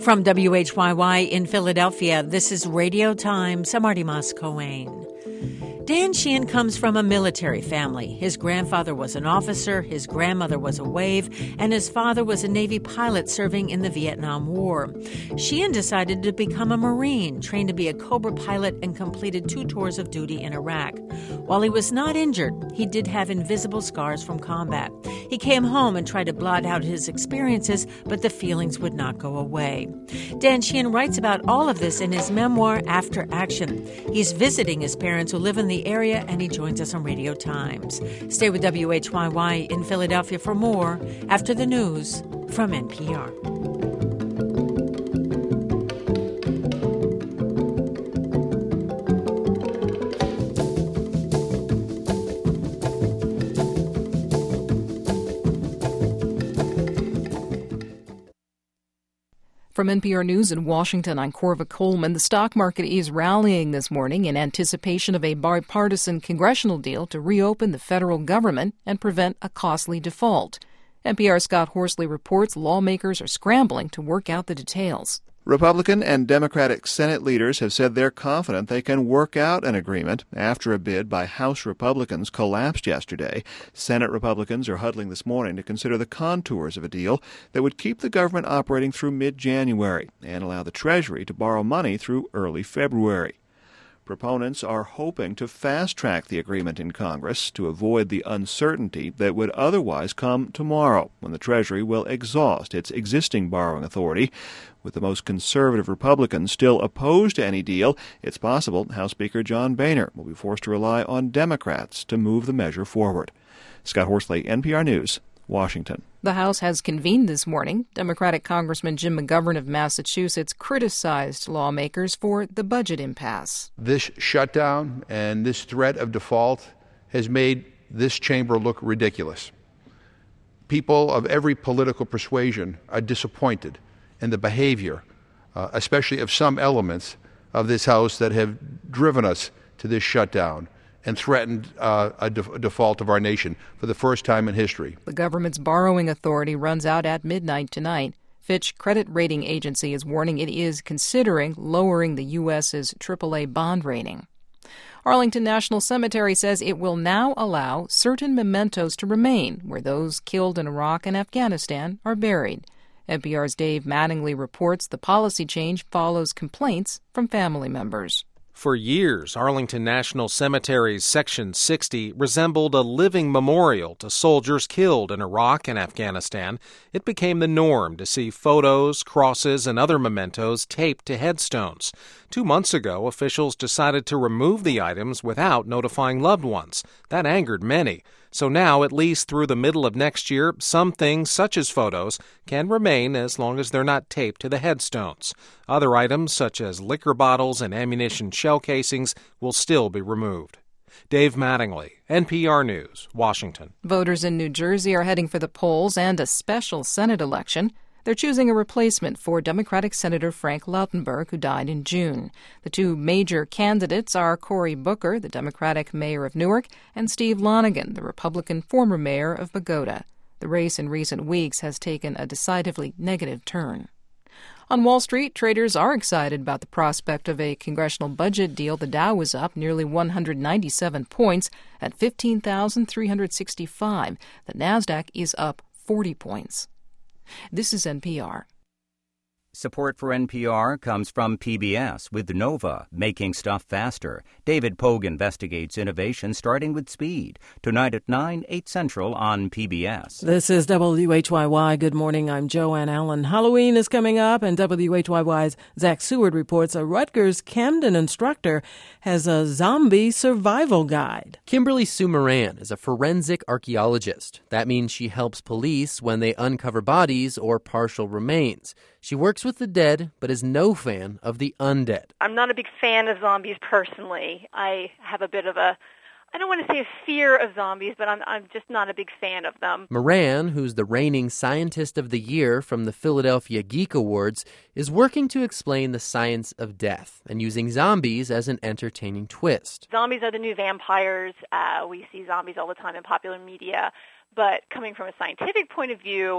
From WHYY in Philadelphia, this is Radio Times. I'm Marty Moss-Coane. Dan Sheehan comes from a military family. His grandfather was an officer, his grandmother was a wave, and his father was a Navy pilot serving in the Vietnam War. Sheehan decided to become a Marine, trained to be a Cobra pilot, and completed 2 tours of duty in Iraq. While he was not injured, he did have invisible scars from combat. He came home and tried to blot out his experiences, but the feelings would not go away. Dan Sheehan writes about all of this in his memoir, After Action. He's visiting his parents who live in the area, and he joins us on Radio Times. Stay with WHYY in Philadelphia for more after the news from NPR. From NPR News in Washington, I'm Corva Coleman. The stock market is rallying this morning in anticipation of a bipartisan congressional deal to reopen the federal government and prevent a costly default. NPR's Scott Horsley reports lawmakers are scrambling to work out the details. Republican and Democratic Senate leaders have said they're confident they can work out an agreement after a bid by House Republicans collapsed yesterday. Senate Republicans are huddling this morning to consider the contours of a deal that would keep the government operating through mid-January and allow the Treasury to borrow money through early February. Proponents are hoping to fast-track the agreement in Congress to avoid the uncertainty that would otherwise come tomorrow when the Treasury will exhaust its existing borrowing authority. With the most conservative Republicans still opposed to any deal, it's possible House Speaker John Boehner will be forced to rely on Democrats to move the measure forward. Scott Horsley, NPR News, Washington. The House has convened this morning. Democratic Congressman Jim McGovern of Massachusetts criticized lawmakers for the budget impasse. This shutdown and this threat of default has made this chamber look ridiculous. People of every political persuasion are disappointed in the behavior, especially of some elements of this House that have driven us to this shutdown and threatened a default of our nation for the first time in history. The government's borrowing authority runs out at midnight tonight. Fitch credit rating agency is warning it is considering lowering the U.S.'s AAA bond rating. Arlington National Cemetery says it will now allow certain mementos to remain where those killed in Iraq and Afghanistan are buried. NPR's Dave Mattingly reports the policy change follows complaints from family members. For years, Arlington National Cemetery's Section 60 resembled a living memorial to soldiers killed in Iraq and Afghanistan. It became the norm to see photos, crosses, and other mementos taped to headstones. 2 months ago, officials decided to remove the items without notifying loved ones. That angered many. So now, at least through the middle of next year, some things, such as photos, can remain as long as they're not taped to the headstones. Other items, such as liquor bottles and ammunition shell casings, will still be removed. Dave Mattingly, NPR News, Washington. Voters in New Jersey are heading for the polls and a special Senate election. They're choosing a replacement for Democratic Senator Frank Lautenberg, who died in June. The 2 major candidates are Cory Booker, the Democratic mayor of Newark, and Steve Lonegan, the Republican former mayor of Bogota. The race in recent weeks has taken a decidedly negative turn. On Wall Street, traders are excited about the prospect of a congressional budget deal. The Dow was up nearly 197 points at 15,365. The Nasdaq is up 40 points. This is NPR. Support for NPR comes from PBS with Nova, making stuff faster. David Pogue investigates innovation starting with speed. Tonight at 9, 8 Central on PBS. This is WHYY. Good morning. I'm Joanne Allen. Halloween is coming up, and WHYY's Zach Seward reports a Rutgers Camden instructor has a zombie survival guide. Kimberly Sue Moran is a forensic archaeologist. That means she helps police when they uncover bodies or partial remains. She works with the dead, but is no fan of the undead. I'm not a big fan of zombies personally. I have a bit of a, I don't want to say a fear of zombies, but I'm just not a big fan of them. Moran, who's the reigning Scientist of the Year from the Philadelphia Geek Awards, is working to explain the science of death and using zombies as an entertaining twist. Zombies are the new vampires. We see zombies all the time in popular media. But coming from a scientific point of view,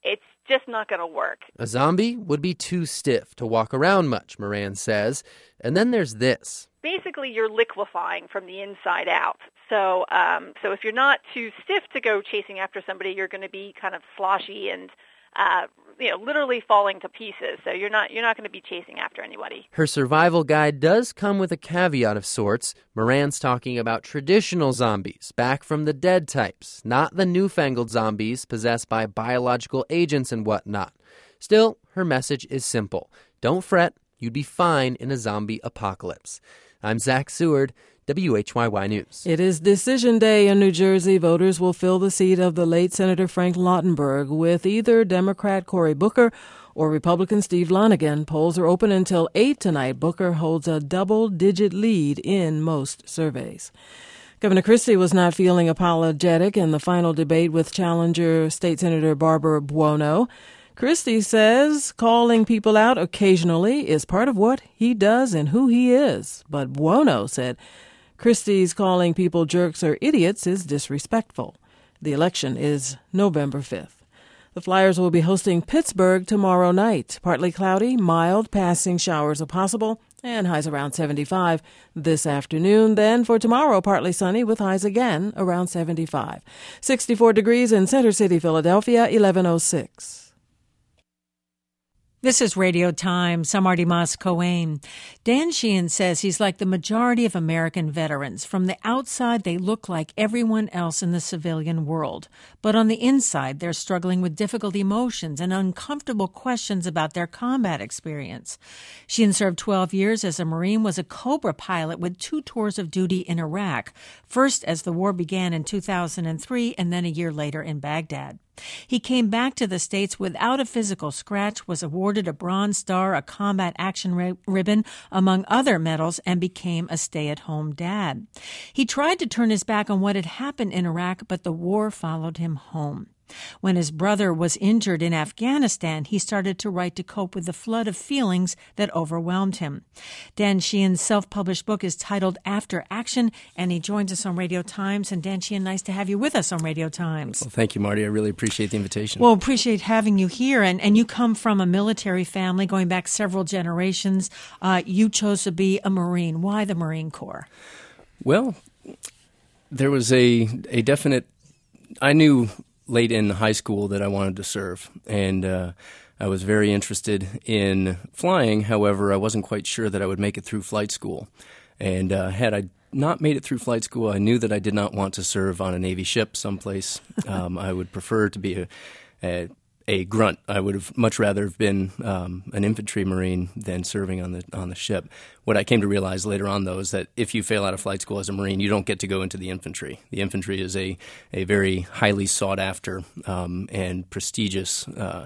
it's just not going to work. A zombie would be too stiff to walk around much, Moran says. And then there's this. Basically, you're liquefying from the inside out. So if you're not too stiff to go chasing after somebody, you're going to be kind of sloshy and literally falling to pieces. So you're not going to be chasing after anybody. Her survival guide does come with a caveat of sorts. Moran's talking about traditional zombies, back from the dead types, not the newfangled zombies possessed by biological agents and whatnot. Still, her message is simple. Don't fret, you'd be fine in a zombie apocalypse. I'm Zach Seward, WHYY News. It is Decision Day in New Jersey. Voters will fill the seat of the late Senator Frank Lautenberg with either Democrat Cory Booker or Republican Steve Lonegan. Polls are open until 8 tonight. Booker holds a double-digit lead in most surveys. Governor Christie was not feeling apologetic in the final debate with challenger State Senator Barbara Buono. Christie says calling people out occasionally is part of what he does and who he is. But Buono said Christie's calling people jerks or idiots is disrespectful. The election is November 5th. The Flyers will be hosting Pittsburgh tomorrow night. Partly cloudy, mild passing showers are possible, and highs around 75 this afternoon. Then for tomorrow, partly sunny with highs again around 75. 64 degrees in Center City, Philadelphia, 1106. This is Radio Times. I'm Marty Moss Cohen. Dan Sheehan says he's like the majority of American veterans. From the outside, they look like everyone else in the civilian world. But on the inside, they're struggling with difficult emotions and uncomfortable questions about their combat experience. Sheehan served 12 years as a Marine, was a Cobra pilot with 2 tours of duty in Iraq, first as the war began in 2003 and then a year later in Baghdad. He came back to the States without a physical scratch, was awarded a Bronze Star, a Combat Action Ribbon, among other medals, and became a stay-at-home dad. He tried to turn his back on what had happened in Iraq, but the war followed him home. When his brother was injured in Afghanistan, he started to write to cope with the flood of feelings that overwhelmed him. Dan Sheehan's self-published book is titled After Action, and he joins us on Radio Times. And Dan Sheehan, nice to have you with us on Radio Times. Well, thank you, Marty. I really appreciate the invitation. Well, appreciate having you here. And you come from a military family going back several generations. You chose to be a Marine. Why the Marine Corps? Well, there was a definite – I knew – late in high school that I wanted to serve, and I was very interested in flying. However, I wasn't quite sure that I would make it through flight school. And had I not made it through flight school, I knew that I did not want to serve on a Navy ship someplace. I would prefer to be a grunt. I would have much rather have been an infantry Marine than serving on the ship. What I came to realize later on, though, is that if you fail out of flight school as a Marine, you don't get to go into the infantry. The infantry is a very highly sought-after and prestigious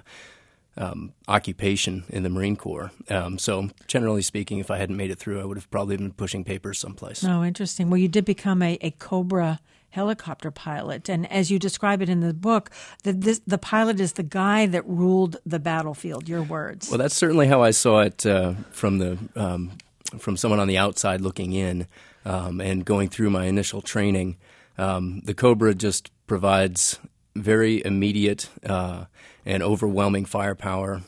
occupation in the Marine Corps. So generally speaking, if I hadn't made it through, I would have probably been pushing papers someplace. Oh, interesting. Well, you did become a Cobra helicopter pilot, and as you describe it in the book, the pilot is the guy that ruled the battlefield. Your words. Well, that's certainly how I saw it from someone on the outside looking in, and going through my initial training. The Cobra just provides very immediate and overwhelming firepower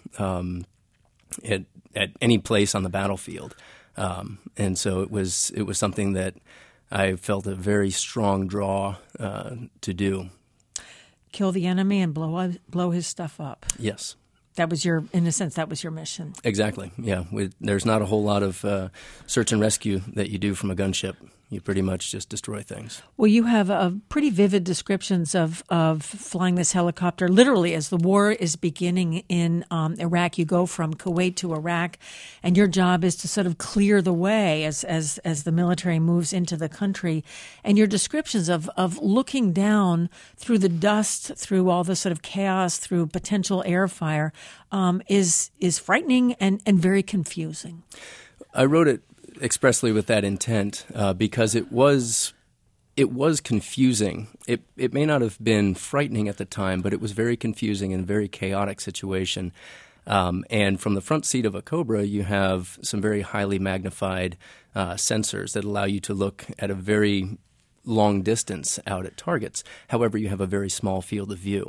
at any place on the battlefield, and so it was something that I felt a very strong draw to do. Kill the enemy and blow his stuff up. Yes. That was in a sense, that was your mission. Exactly, yeah. There's not a whole lot of search and rescue that you do from a gunship. You pretty much just destroy things. Well, you have pretty vivid descriptions of flying this helicopter. Literally, as the war is beginning in Iraq, you go from Kuwait to Iraq, and your job is to sort of clear the way as the military moves into the country. And your descriptions of looking down through the dust, through all the sort of chaos, through potential air fire, is frightening and very confusing. I wrote it expressly with that intent because it was confusing. It may not have been frightening at the time, but it was very confusing and a very chaotic situation. And from the front seat of a Cobra, you have some very highly magnified sensors that allow you to look at a very long distance out at targets. However, you have a very small field of view.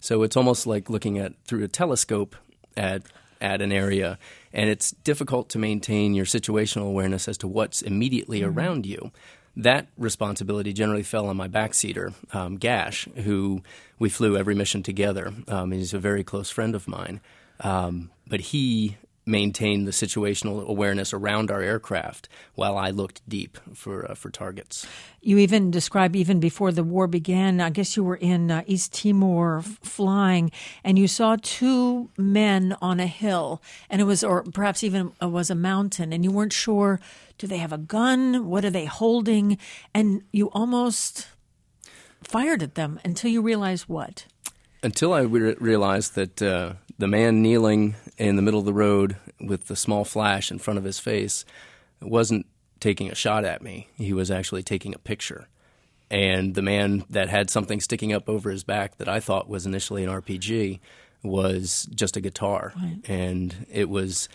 So it's almost like looking at through a telescope at an area, and it's difficult to maintain your situational awareness as to what's immediately around you. That responsibility generally fell on my backseater, Gash, who we flew every mission together. He's a very close friend of mine. But he maintained the situational awareness around our aircraft while I looked deep for targets. You even described, even before the war began, I guess you were in East Timor flying, and you saw two men on a hill, and it was, or perhaps even it was a mountain, and you weren't sure, do they have a gun? What are they holding? And you almost fired at them until you realized what? Until I realized that the man kneeling in the middle of the road with the small flash in front of his face wasn't taking a shot at me. He was actually taking a picture. And the man that had something sticking up over his back that I thought was initially an RPG was just a guitar. Right. And it was,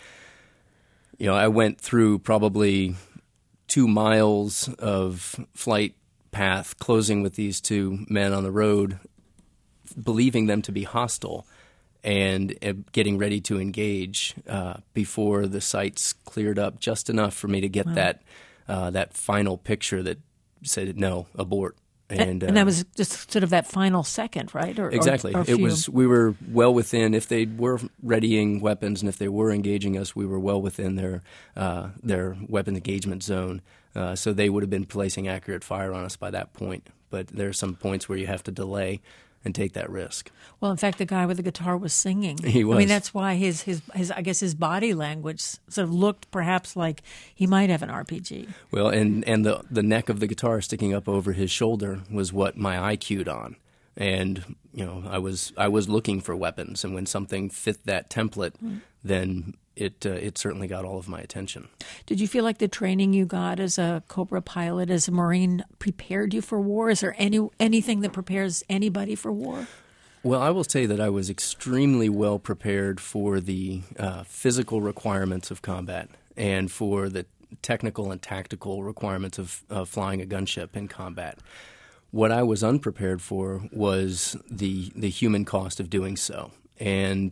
I went through probably 2 miles of flight path closing with these two men on the road, believing them to be hostile and getting ready to engage before the sights cleared up just enough for me to get that final picture that said, no, abort. And that was just sort of that final second, right? Exactly. Or it was. We were well within, if they were readying weapons and if they were engaging us, we were well within their weapon engagement zone. So they would have been placing accurate fire on us by that point. But there are some points where you have to delay and take that risk. Well, in fact, the guy with the guitar was singing. He was. I mean, that's why his I guess his body language sort of looked perhaps like he might have an RPG. Well, and the neck of the guitar sticking up over his shoulder was what my eye cued on. And I was looking for weapons, and when something fit that template, then it certainly got all of my attention. Did you feel like the training you got as a Cobra pilot, as a Marine, prepared you for war? Is there anything that prepares anybody for war? Well, I will say that I was extremely well prepared for the physical requirements of combat and for the technical and tactical requirements of flying a gunship in combat. What I was unprepared for was the human cost of doing so. And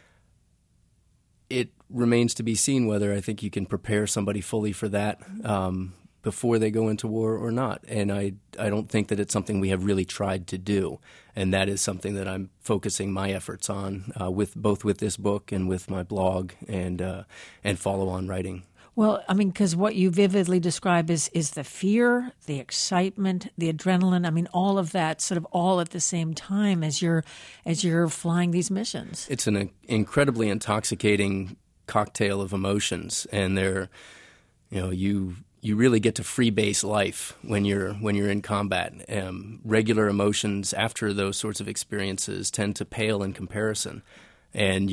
it remains to be seen whether I think you can prepare somebody fully for that before they go into war or not. And I don't think that it's something we have really tried to do. And that is something that I'm focusing my efforts on both with this book and with my blog and follow-on writing. Well, I mean, because what you vividly describe is the fear, the excitement, the adrenaline. I mean, all of that sort of all at the same time as you're flying these missions. It's an incredibly intoxicating cocktail of emotions, and you really get to freebase life when you're in combat. Regular emotions after those sorts of experiences tend to pale in comparison, and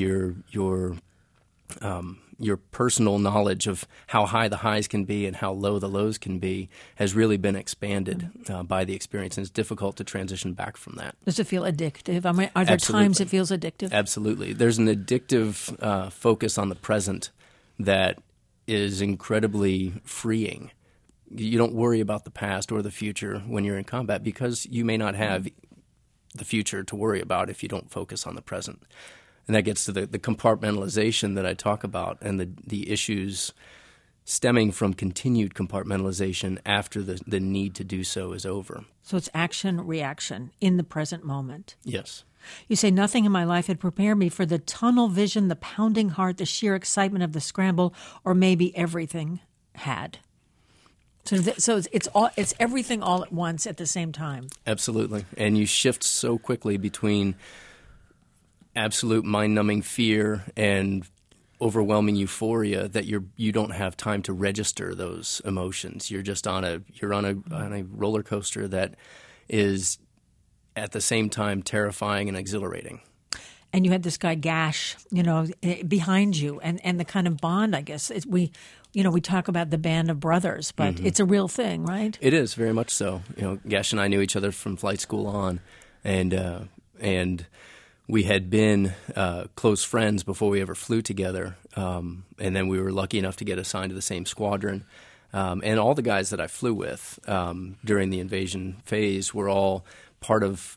your personal knowledge of how high the highs can be and how low the lows can be has really been expanded by the experience, and it's difficult to transition back from that. Does it feel addictive? I mean, are there Absolutely. times it feels addictive? Absolutely. There's an addictive focus on the present that is incredibly freeing. You don't worry about the past or the future when you're in combat because you may not have the future to worry about if you don't focus on the present. And that gets to the compartmentalization that I talk about and the issues stemming from continued compartmentalization after the need to do so is over. So it's action, reaction in the present moment. Yes. You say nothing in my life had prepared me for the tunnel vision, the pounding heart, the sheer excitement of the scramble, or maybe everything had. So it's everything all at once at the same time. Absolutely. And you shift so quickly between absolute mind-numbing fear and overwhelming euphoria that you don't have time to register those emotions. You're just on a roller coaster that is at the same time terrifying and exhilarating. And you had this guy Gash, behind you, and the kind of bond, I guess we talk about the band of brothers, but it's a real thing, right? It is very much so. Gash and I knew each other from flight school on, and we had been close friends before we ever flew together, and then we were lucky enough to get assigned to the same squadron. And all the guys that I flew with during the invasion phase were all part of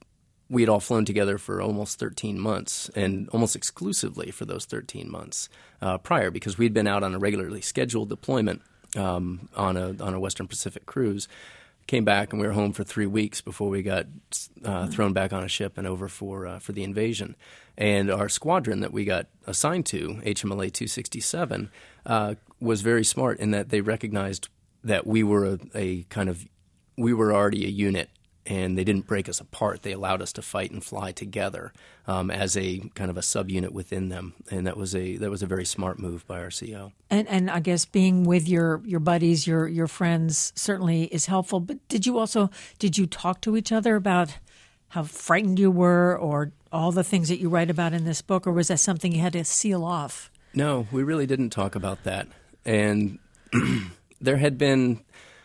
we had all flown together for almost 13 months, and almost exclusively for those 13 months prior, because we'd been out on a regularly scheduled deployment on a Western Pacific cruise. Came back, and we were home for 3 weeks before we got thrown back on a ship and over for the invasion. And our squadron that we got assigned to, HMLA 267, was very smart in that they recognized that we were we were already a unit, and they didn't break us apart. They allowed us to fight and fly together as a kind of a subunit within them, and that was a very smart move by our CO. And I guess being with your buddies, your friends certainly is helpful. But did you talk to each other about how frightened you were, or all the things that you write about in this book, or was that something you had to seal off? No, we really didn't talk about that, and there had been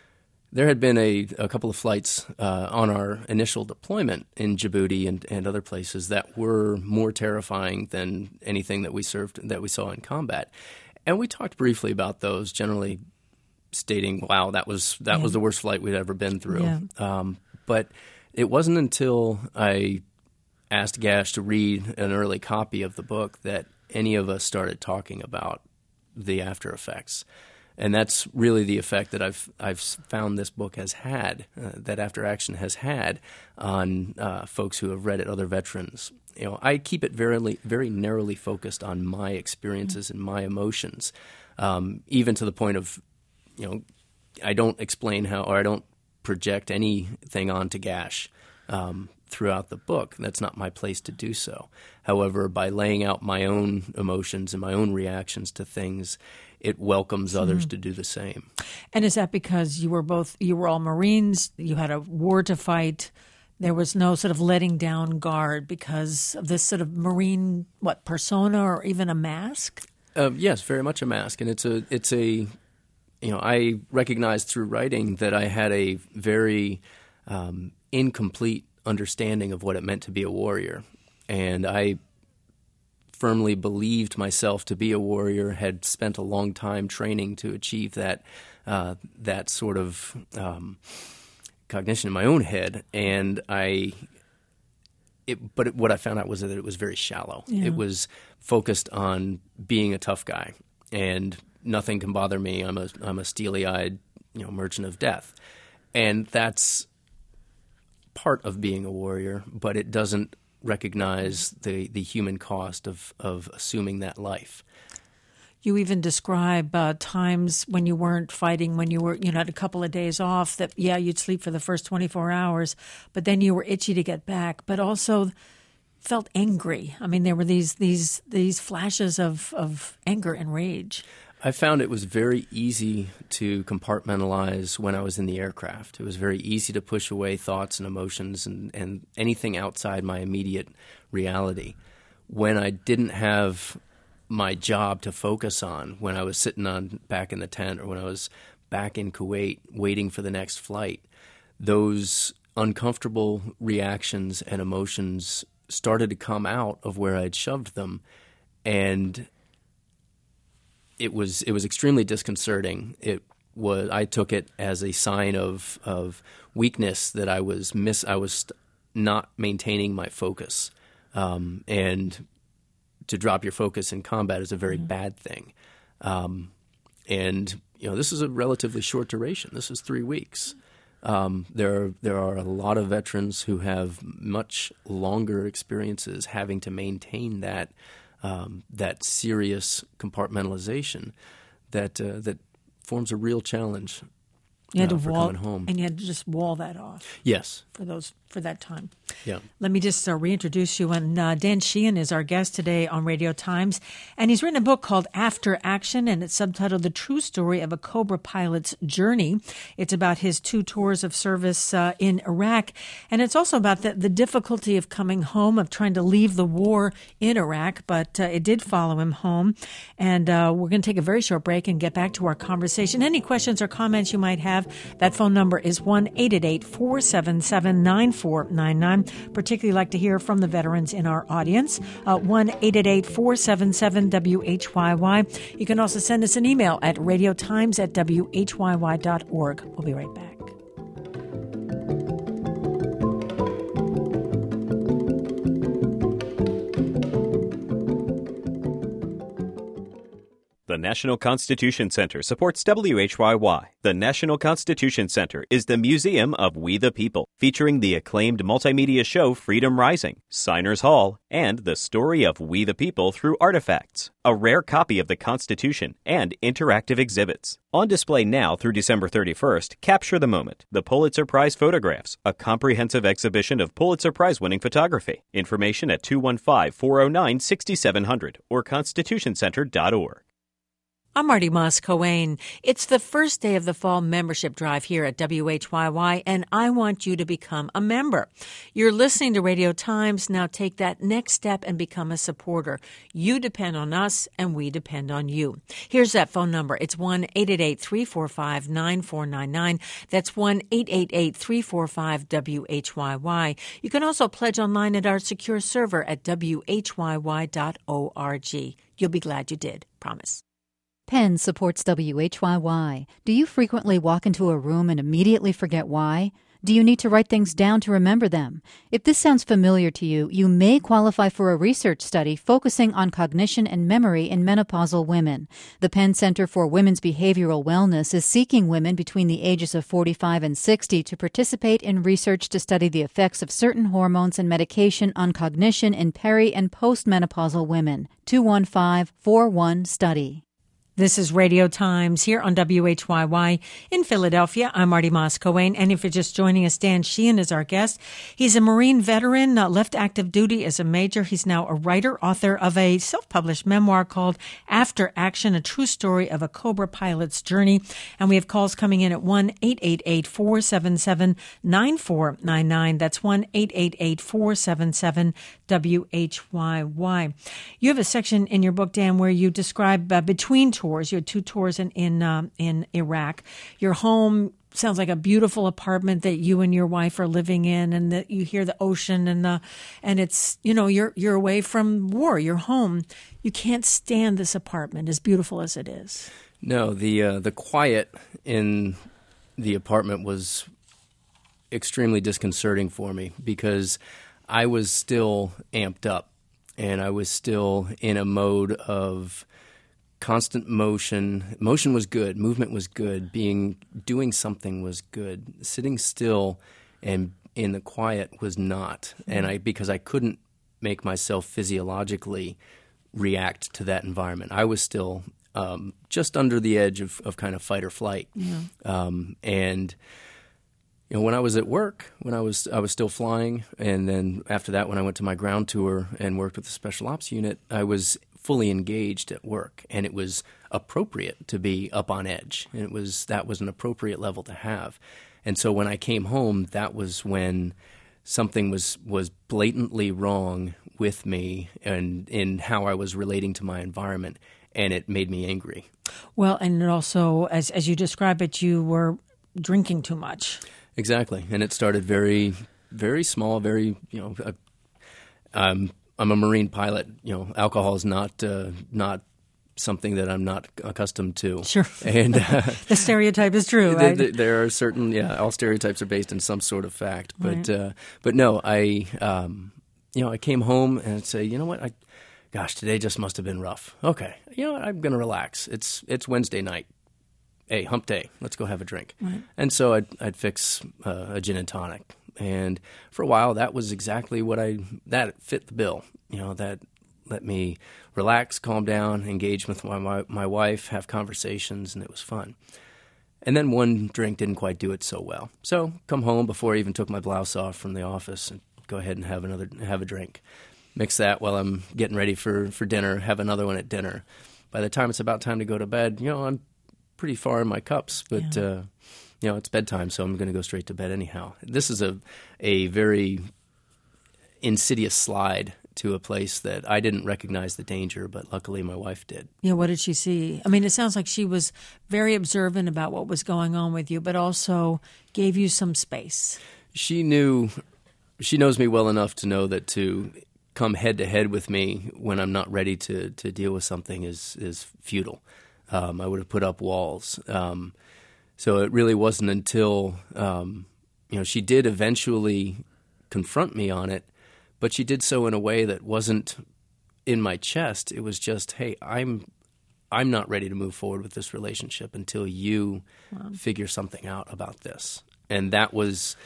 a couple of flights on our initial deployment in Djibouti and other places that were more terrifying than anything that we saw in combat. And we talked briefly about those, generally stating, wow, that was the worst flight we'd ever been through. Yeah. But it wasn't until I asked Gash to read an early copy of the book that any of us started talking about the after effects. And that's really the effect that I've found this book has had, that After Action has had on folks who have read it, other veterans. I keep it very, very narrowly focused on my experiences and my emotions, even to the point of, I don't explain or I don't project anything onto Gash throughout the book. That's not my place to do so. However, by laying out my own emotions and my own reactions to things, it welcomes others to do the same. And is that because you were all Marines, you had a war to fight, there was no sort of letting down guard because of this sort of Marine, persona or even a mask? Yes, very much a mask. And it's a I recognized through writing that I had a very incomplete understanding of what it meant to be a warrior. And I firmly believed myself to be a warrior, had spent a long time training to achieve that sort of cognition in my own head. And what I found out was that it was very shallow. Yeah. It was focused on being a tough guy, and nothing can bother me. I'm a steely-eyed, merchant of death, and that's part of being a warrior. But it doesn't recognize the human cost of assuming that life. You even describe times when you weren't fighting, when you were, had a couple of days off, that, you'd sleep for the first 24 hours, but then you were itchy to get back, but also felt angry. I mean, there were these flashes of anger and rage. I found it was very easy to compartmentalize when I was in the aircraft. It was very easy to push away thoughts and emotions and anything outside my immediate reality. When I didn't have my job to focus on, when I was sitting back in the tent, or when I was back in Kuwait waiting for the next flight, those uncomfortable reactions and emotions started to come out of where I'd shoved them, and it was extremely disconcerting. I took it as a sign of weakness, that I was not maintaining my focus, and to drop your focus in combat is a very bad thing. And this is a relatively short duration. This is 3 weeks. There are a lot of veterans who have much longer experiences having to maintain that serious compartmentalization that forms a real challenge. You had to coming home, and you had to just wall that off. Yes, for that time. Yeah. Let me just reintroduce you. And Dan Sheehan is our guest today on Radio Times, and he's written a book called After Action, and it's subtitled "The True Story of a Cobra Pilot's Journey." It's about his 2 tours of service in Iraq, and it's also about the difficulty of coming home, of trying to leave the war in Iraq. But it did follow him home, and we're going to take a very short break and get back to our conversation. Any questions or comments you might have, that phone number is 1-888-477-9499. Particularly like to hear from the veterans in our audience. 1-888-477-WHYY. You can also send us an email at radiotimes@whyy.org. We'll be right back. National Constitution Center supports WHYY. The National Constitution Center is the museum of We the People, featuring the acclaimed multimedia show Freedom Rising, Signers Hall, and the story of We the People through artifacts, a rare copy of the Constitution, and interactive exhibits. On display now through December 31st, Capture the Moment, the Pulitzer Prize Photographs, a comprehensive exhibition of Pulitzer Prize-winning photography. Information at 215-409-6700 or constitutioncenter.org. I'm Marty Moss-Coane. It's the first day of the fall membership drive here at WHYY, and I want you to become a member. You're listening to Radio Times. Now take that next step and become a supporter. You depend on us, and we depend on you. Here's that phone number. It's 1-888-345-9499. That's 1-888-345-WHYY. You can also pledge online at our secure server at WHYY.org. You'll be glad you did. Promise. Penn supports WHYY. Do you frequently walk into a room and immediately forget why? Do you need to write things down to remember them? If this sounds familiar to you, you may qualify for a research study focusing on cognition and memory in menopausal women. The Penn Center for Women's Behavioral Wellness is seeking women between the ages of 45 and 60 to participate in research to study the effects of certain hormones and medication on cognition in peri- and postmenopausal women. 215-41-STUDY. This is Radio Times here on WHYY in Philadelphia. I'm Marty Moss-Coane, and if you're just joining us, Dan Sheehan is our guest. He's a Marine veteran, left active duty as a major. He's now a writer, author of a self-published memoir called After Action, a true story of a Cobra pilot's journey. And we have calls coming in at 1-888-477-9499. That's 1-888-477-WHYY. You have a section in your book, Dan, where you describe between tours. You had two tours in Iraq. Your home sounds like a beautiful apartment that you and your wife are living in, and that you hear the ocean and it's, you know, you're away from war. You're home. You can't stand this apartment, as beautiful as it is. No, the quiet in the apartment was extremely disconcerting for me because I was still amped up and I was still in a mode of constant motion. Motion was good. Movement was good. Doing something was good. Sitting still and in the quiet was not. And because I couldn't make myself physiologically react to that environment. I was still just under the edge of kind of fight or flight. Yeah. And you know, when I was at work, I was still flying, and then after that, when I went to my ground tour and worked with the Special Ops unit, I was fully engaged at work, and it was appropriate to be up on edge, and that was an appropriate level to have. And so when I came home, that was when something was blatantly wrong with me and in how I was relating to my environment, and it made me angry. Well, and also, as you describe it, you were drinking too much. Exactly, and it started very, very small, very, you know, I'm a Marine pilot. You know, alcohol is not something that I'm not accustomed to. Sure. And the stereotype is true, right? There are certain, all stereotypes are based in some sort of fact. But right. But no, I came home and I'd say, you know what, today just must have been rough. Okay, you know what, I'm going to relax. It's Wednesday night. Hey, hump day. Let's go have a drink. Right. And so I'd fix a gin and tonic. And for a while, that was exactly that fit the bill. You know, that let me relax, calm down, engage with my wife, have conversations, and it was fun. And then one drink didn't quite do it so well. So come home before I even took my blouse off from the office and go ahead and have a drink. Mix that while I'm getting ready for dinner, have another one at dinner. By the time it's about time to go to bed, you know, I'm pretty far in my cups, but you know, it's bedtime, so I'm going to go straight to bed anyhow. This is a very insidious slide to a place that I didn't recognize the danger, but luckily my wife did. Yeah, what did she see? I mean, it sounds like she was very observant about what was going on with you, but also gave you some space. She knows me well enough to know that to come head to head with me when I'm not ready to deal with something is futile. I would have put up walls. So it really wasn't until, she did eventually confront me on it, but she did so in a way that wasn't in my chest. It was just, hey, I'm I'm not ready to move forward with this relationship until you figure something out about this. And that was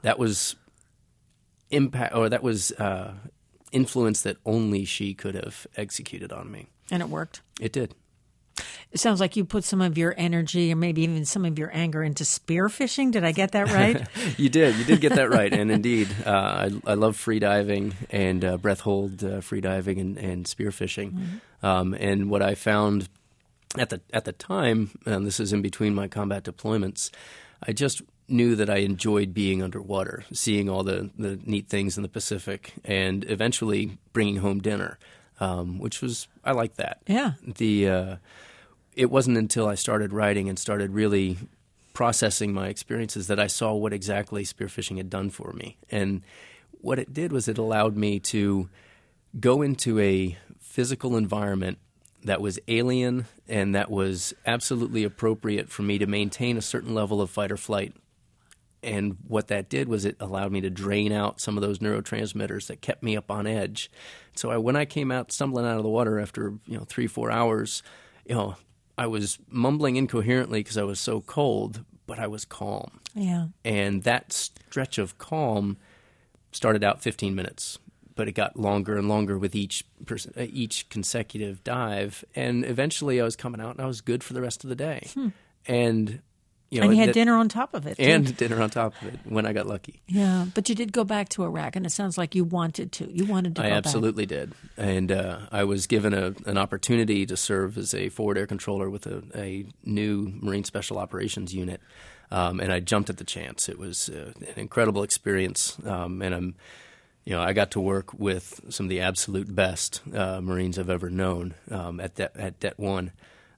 impact, or that was influence that only she could have executed on me. And it worked. It did. It sounds like you put some of your energy or maybe even some of your anger into spearfishing. Did I get that right? You did. You did get that right. And indeed, I love free diving and breath hold free diving and spearfishing. And what I found at the time, and this is in between my combat deployments, I just knew that I enjoyed being underwater, seeing all the neat things in the Pacific, and eventually bringing home dinner, which was, I liked that. Yeah. It wasn't until I started writing and started really processing my experiences that I saw what exactly spearfishing had done for me. And what it did was it allowed me to go into a physical environment that was alien and that was absolutely appropriate for me to maintain a certain level of fight or flight. And what that did was it allowed me to drain out some of those neurotransmitters that kept me up on edge. So when I came out stumbling out of the water after 3-4 hours, I was mumbling incoherently because I was so cold, but I was calm. Yeah. And that stretch of calm started out 15 minutes, but it got longer and longer with each consecutive dive. And eventually I was coming out and I was good for the rest of the day. And you had dinner on top of it. And dinner on top of it when I got lucky. Yeah, but you did go back to Iraq, and it sounds like you wanted to. You wanted to go back. I absolutely did. And I was given an opportunity to serve as a forward air controller with a new Marine Special Operations unit, and I jumped at the chance. It was an incredible experience, and I got to work with some of the absolute best Marines I've ever known at Det 1.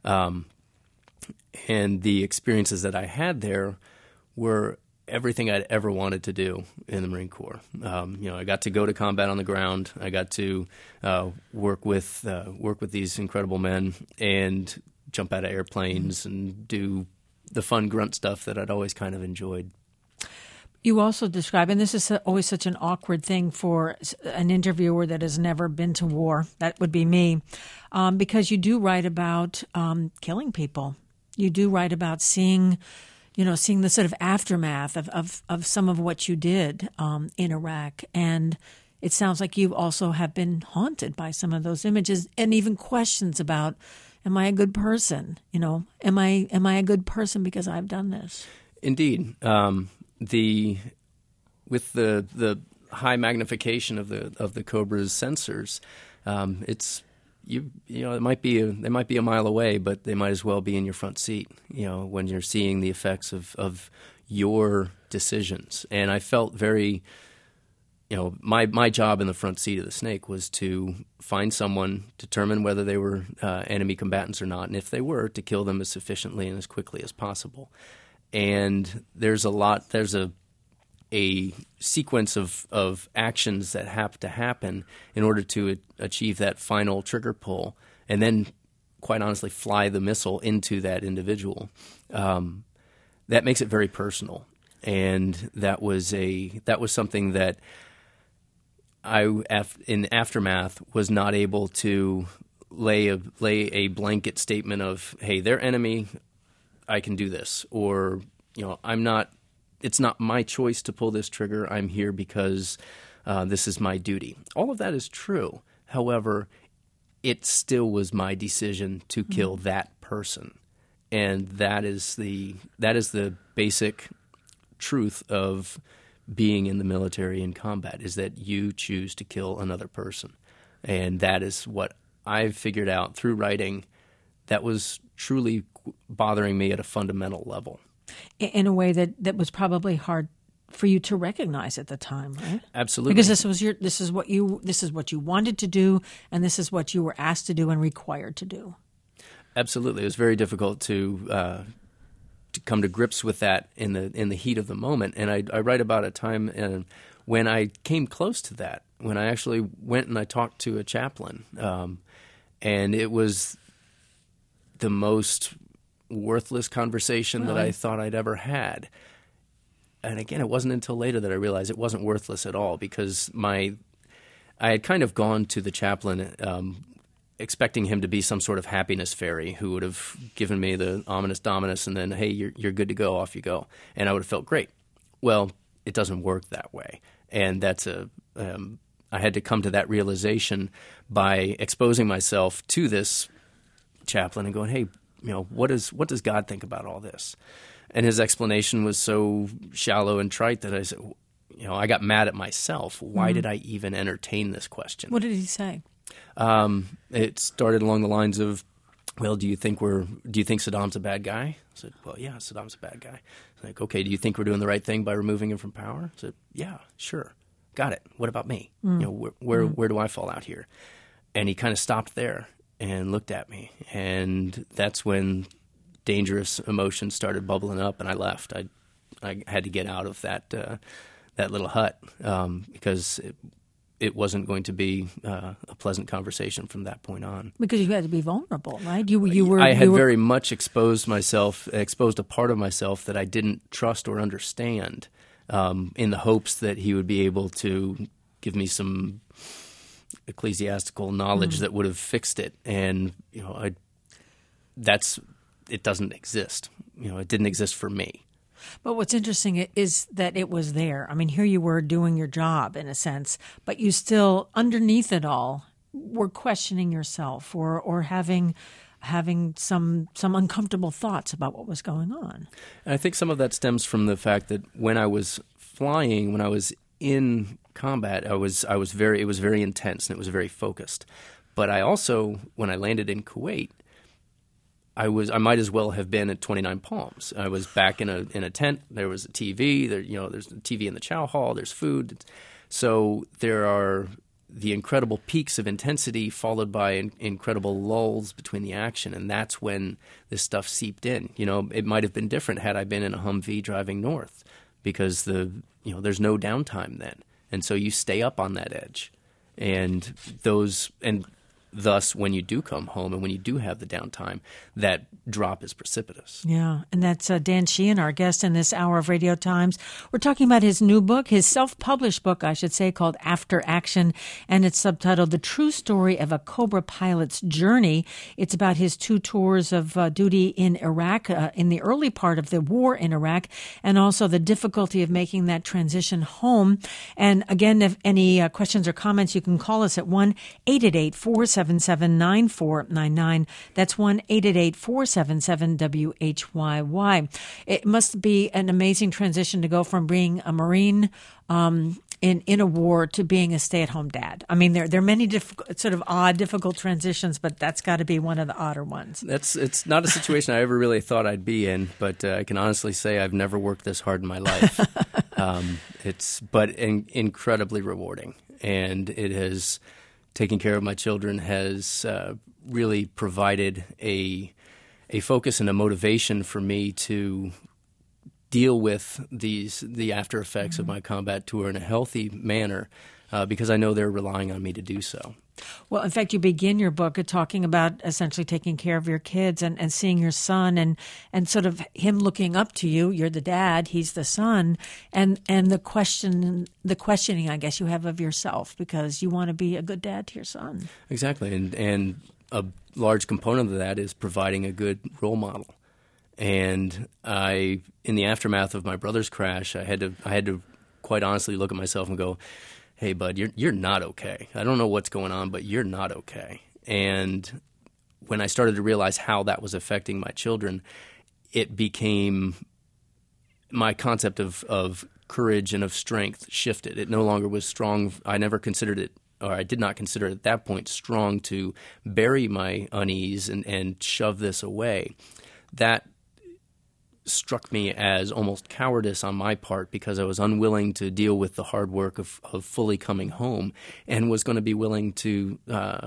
And the experiences that I had there were everything I'd ever wanted to do in the Marine Corps. I got to go to combat on the ground. I got to work with these incredible men and jump out of airplanes and do the fun grunt stuff that I'd always kind of enjoyed. You also describe, and this is always such an awkward thing for an interviewer that has never been to war, that would be me, because you do write about killing people. You do write about seeing the sort of aftermath of some of what you did in Iraq. And it sounds like you also have been haunted by some of those images and even questions about, am I a good person? Am I a good person because I've done this? Indeed. With the high magnification of the Cobra's sensors, it's they might be a mile away, but they might as well be in your front seat. When you're seeing the effects of your decisions. And I felt very, my job in the front seat of the Snake was to find someone, determine whether they were enemy combatants or not, and if they were, to kill them as sufficiently and as quickly as possible. And there's a sequence of actions that have to happen in order to achieve that final trigger pull, and then, quite honestly, fly the missile into that individual. That makes it very personal, and that was something that I, in aftermath, was not able to lay a blanket statement of, hey, they're enemy, I can do this, or I'm not. It's not my choice to pull this trigger. I'm here because this is my duty. All of that is true. However, it still was my decision to kill that person, and that is the basic truth of being in the military in combat, is that you choose to kill another person, and that is what I've figured out through writing. That was truly bothering me at a fundamental level. In a way that was probably hard for you to recognize at the time, right? Absolutely. Because this is what you wanted to do, and this is what you were asked to do and required to do. Absolutely. It was very difficult to come to grips with that in the heat of the moment. And I write about a time when I came close to that, when I actually went and I talked to a chaplain, and it was the most worthless conversation that I thought I'd ever had. And again, it wasn't until later that I realized it wasn't worthless at all, because I had kind of gone to the chaplain expecting him to be some sort of happiness fairy who would have given me the ominous dominus and then, hey, you're good to go, off you go. And I would have felt great. Well, it doesn't work that way. And that's I had to come to that realization by exposing myself to this chaplain and going, hey, what does God think about all this? And his explanation was so shallow and trite that I said, I got mad at myself. Why did I even entertain this question? What did he say? It started along the lines of, well, do you think Saddam's a bad guy? I said, well, yeah, Saddam's a bad guy. Like, okay, do you think we're doing the right thing by removing him from power? I said, yeah, sure. Got it. What about me? Where do I fall out here? And he kind of stopped there and looked at me. And that's when dangerous emotions started bubbling up, and I left. I had to get out of that little hut because it wasn't going to be a pleasant conversation from that point on. Because you had to be vulnerable, right? I had very much exposed a part of myself that I didn't trust or understand, in the hopes that he would be able to give me some ecclesiastical knowledge that would have fixed it. And it doesn't exist. It didn't exist for me. But what's interesting is that it was there. I mean, here you were doing your job in a sense, but you still, underneath it all, were questioning yourself or having some uncomfortable thoughts about what was going on. And I think some of that stems from the fact that when I was flying, when I was in combat, it was very intense and it was very focused. But I also, when I landed in Kuwait, I might as well have been at 29 Palms. I was back in a tent. There was a TV. There's a TV in the chow hall. There's food. So there are the incredible peaks of intensity followed by incredible lulls between the action, and that's when this stuff seeped in. It might have been different had I been in a Humvee driving north, because there's no downtime then, and so you stay up on that edge, and thus, when you do come home and when you do have the downtime, that drop is precipitous. Yeah, and that's Dan Sheehan, our guest in this hour of Radio Times. We're talking about his new book, his self-published book, I should say, called After Action, and it's subtitled The True Story of a Cobra Pilot's Journey. It's about his 2 tours of duty in Iraq, in the early part of the war in Iraq, and also the difficulty of making that transition home. And again, if any questions or comments, you can call us at 1-888-477-9499. That's 1-888-477-WHYY. It must be an amazing transition to go from being a Marine in a war to being a stay-at-home dad. I mean, there are many difficult transitions, but that's got to be one of the odder ones. It's not a situation I ever really thought I'd be in, but I can honestly say I've never worked this hard in my life. It's incredibly rewarding, and it has taking care of my children has really provided a focus and a motivation for me to deal with the after effects of my combat tour in a healthy manner, because I know they're relying on me to do so. Well, in fact, you begin your book talking about essentially taking care of your kids and seeing your son and sort of him looking up to you. You're the dad, he's the son, and the questioning, I guess, you have of yourself, because you want to be a good dad to your son. Exactly, and a large component of that is providing a good role model. And in the aftermath of my brother's crash, I had to quite honestly look at myself and go, hey, bud, you're not okay. I don't know what's going on, but you're not okay. And when I started to realize how that was affecting my children, it became my concept of courage and of strength shifted. It no longer was strong. I never considered it, or I did not consider it at that point strong to bury my unease and shove this away. That struck me as almost cowardice on my part, because I was unwilling to deal with the hard work of fully coming home, and was going to be willing to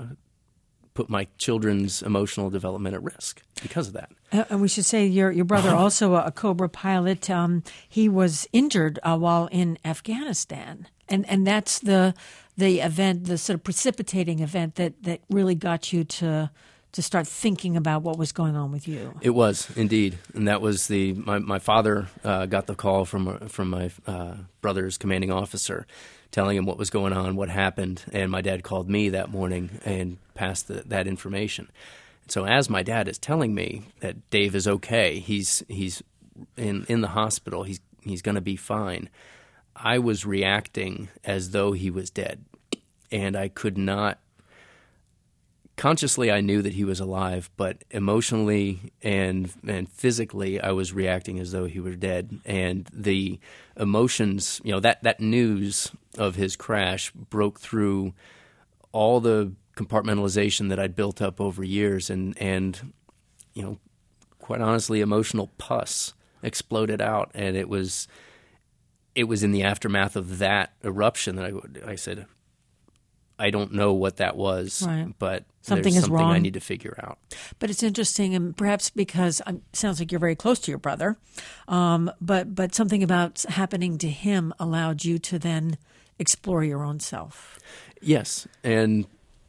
put my children's emotional development at risk because of that. And we should say your brother, also a Cobra pilot, he was injured while in Afghanistan, and that's the event, the sort of precipitating event that really got you to start thinking about what was going on with you. It was, indeed. And that was my father got the call from my brother's commanding officer telling him what was going on, what happened, and my dad called me that morning and passed that information. So as my dad is telling me that Dave is okay, he's in the hospital, he's going to be fine, I was reacting as though he was dead, and I could not. Consciously, I knew that he was alive, but emotionally and physically, I was reacting as though he were dead. And the emotions, that news of his crash broke through all the compartmentalization that I'd built up over years, and quite honestly, emotional pus exploded out, and it was in the aftermath of that eruption that I said, I don't know what that was, right, but something there's is something wrong. I need to figure out. But it's interesting, and perhaps because it sounds like you're very close to your brother, but something about happening to him allowed you to then explore your own self. Yes, and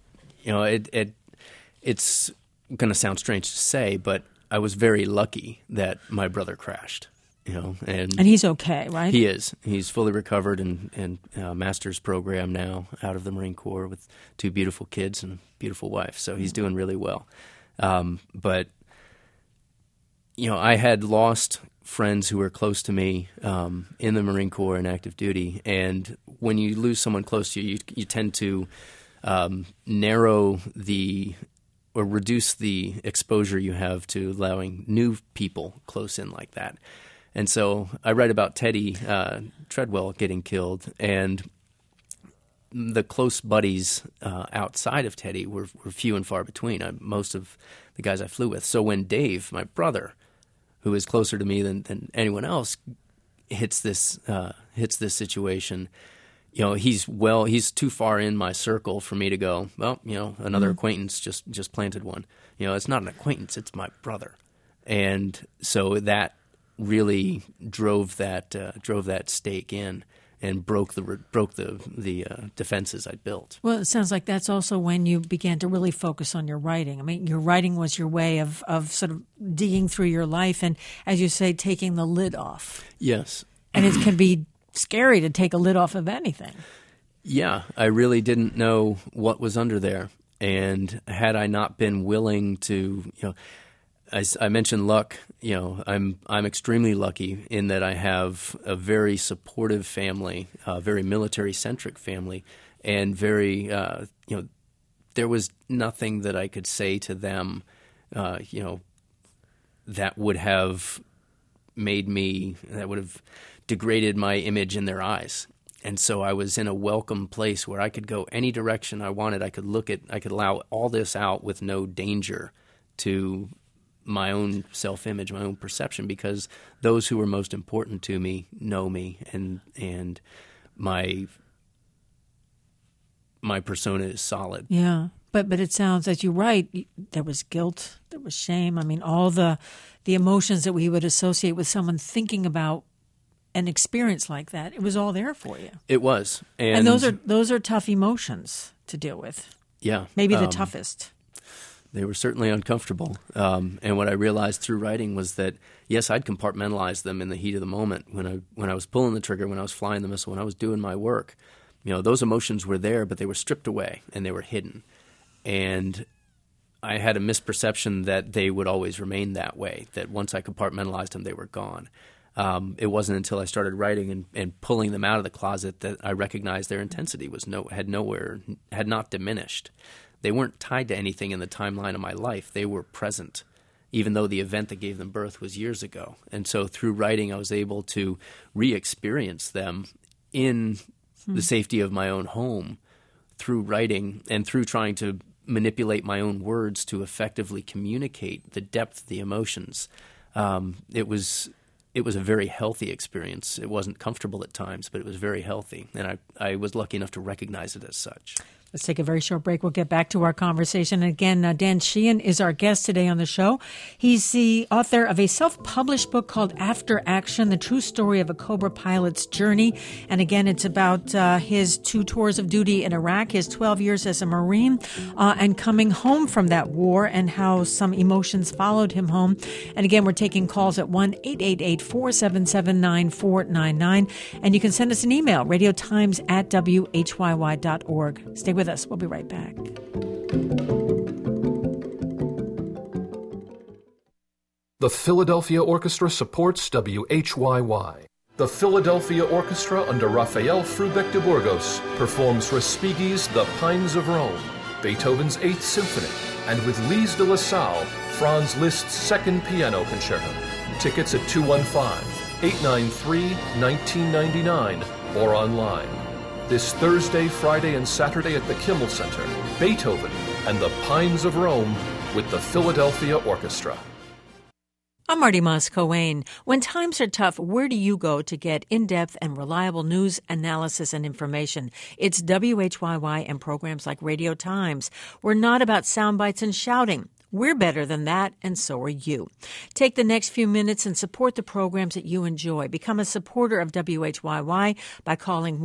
it's going to sound strange to say, but I was very lucky that my brother crashed. And he's okay, right? He is. He's fully recovered and master's program now out of the Marine Corps with 2 beautiful kids and a beautiful wife. So he's doing really well. But I had lost friends who were close to me in the Marine Corps and active duty. And when you lose someone close to you, you tend to narrow or reduce the exposure you have to allowing new people close in like that. And so I write about Teddy Treadwell getting killed, and the close buddies outside of Teddy were few and far between, most of the guys I flew with. So when Dave, my brother, who is closer to me than anyone else, hits this situation, he's too far in my circle for me to go, well, another acquaintance just planted one. It's not an acquaintance, it's my brother. And so that really drove that stake in and broke the defenses I'd built. Well, it sounds like that's also when you began to really focus on your writing. I mean, your writing was your way of sort of digging through your life and, as you say, taking the lid off. Yes. And it can be scary to take a lid off of anything. Yeah, I really didn't know what was under there. And had I not been willing to, I mentioned luck. I'm extremely lucky in that I have a very supportive family, a very military-centric family, and very, there was nothing that I could say to them, that would have degraded my image in their eyes. And so I was in a welcome place where I could go any direction I wanted. I could allow all this out with no danger to my own self-image, my own perception, because those who were most important to me know me, and my persona is solid. Yeah, but it sounds, as you write, there was guilt, there was shame. I mean, all the emotions that we would associate with someone thinking about an experience like that, it was all there for you. It was, and those are tough emotions to deal with. Yeah, maybe the toughest. They were certainly uncomfortable. And what I realized through writing was that, yes, I'd compartmentalize them in the heat of the moment. When I was pulling the trigger, when I was flying the missile, when I was doing my work, those emotions were there, but they were stripped away and they were hidden. And I had a misperception that they would always remain that way, that once I compartmentalized them, they were gone. It wasn't until I started writing and pulling them out of the closet that I recognized their intensity had not diminished. They weren't tied to anything in the timeline of my life. They were present, even though the event that gave them birth was years ago. And so through writing, I was able to re-experience them in the safety of my own home through writing and through trying to manipulate my own words to effectively communicate the depth of the emotions. It was a very healthy experience. It wasn't comfortable at times, but it was very healthy. And I was lucky enough to recognize it as such. Let's take a very short break. We'll get back to our conversation. Again, Dan Sheehan is our guest today on the show. He's the author of a self-published book called After Action, The True Story of a Cobra Pilot's Journey. And again, it's about his 2 tours of duty in Iraq, his 12 years as a Marine, and coming home from that war and how some emotions followed him home. And again, we're taking calls at 1-888-477-9499. And you can send us an email, radiotimes@whyy.org. Stay with us. We'll be right back. The Philadelphia Orchestra supports WHYY. The Philadelphia Orchestra under Rafael Frubeck de Burgos performs Respighi's The Pines of Rome, Beethoven's 8th Symphony, and with Lise de la Salle, Franz Liszt's 2nd Piano Concerto. Tickets at 215-893-1999 or online. This Thursday, Friday, and Saturday at the Kimmel Center, Beethoven and the Pines of Rome with the Philadelphia Orchestra. I'm Marty Moss-Coane. When times are tough, where do you go to get in-depth and reliable news, analysis, and information? It's WHYY and programs like Radio Times. We're not about sound bites and shouting. We're better than that, and so are you. Take the next few minutes and support the programs that you enjoy. Become a supporter of WHYY by calling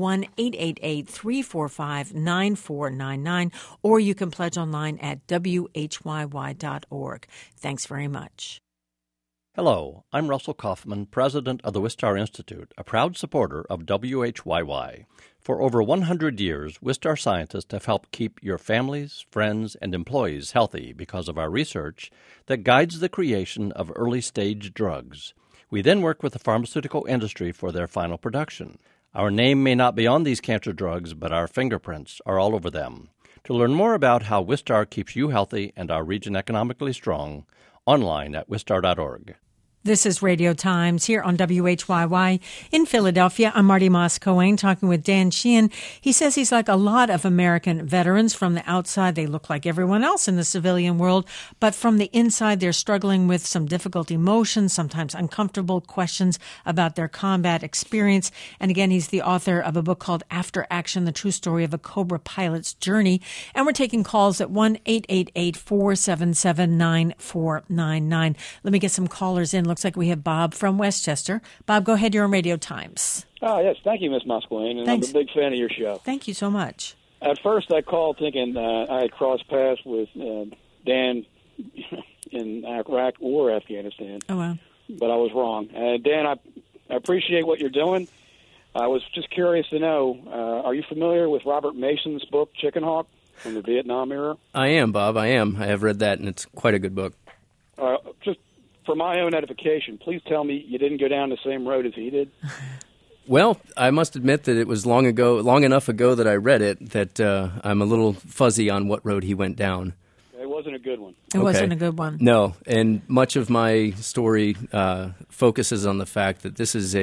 1-888-345-9499, or you can pledge online at whyy.org. Thanks very much. Hello, I'm Russell Kaufman, president of the Wistar Institute, a proud supporter of WHYY. For over 100 years, Wistar scientists have helped keep your families, friends, and employees healthy because of our research that guides the creation of early-stage drugs. We then work with the pharmaceutical industry for their final production. Our name may not be on these cancer drugs, but our fingerprints are all over them. To learn more about how Wistar keeps you healthy and our region economically strong, online at wistar.org. This is Radio Times here on WHYY in Philadelphia. I'm Marty Moss-Coane talking with Dan Sheehan. He says he's like a lot of American veterans. From the outside, they look like everyone else in the civilian world, but from the inside, they're struggling with some difficult emotions, sometimes uncomfortable questions about their combat experience. And again, he's the author of a book called After Action, The True Story of a Cobra Pilot's Journey. And we're taking calls at 1-888-477-9499. Let me get some callers in. Looks like we have Bob from Westchester. Bob, go ahead. You're on Radio Times. Oh, yes. Thank you, Ms. Moss-Coane, and Thanks. I'm a big fan of your show. Thank you so much. At first, I called thinking I had crossed paths with Dan in Iraq or Afghanistan. Oh, wow. But I was wrong. Dan, I appreciate what you're doing. I was just curious to know, are you familiar with Robert Mason's book, Chicken Hawk, from the Vietnam era? I am, Bob. I am. I have read that, and it's quite a good book. Just for my own edification, please tell me you didn't go down the same road as he did. Well, I must admit that it was long enough ago that I read it that I'm a little fuzzy on what road he went down. It wasn't a good one. It wasn't a good one. No, and much of my story focuses on the fact that this is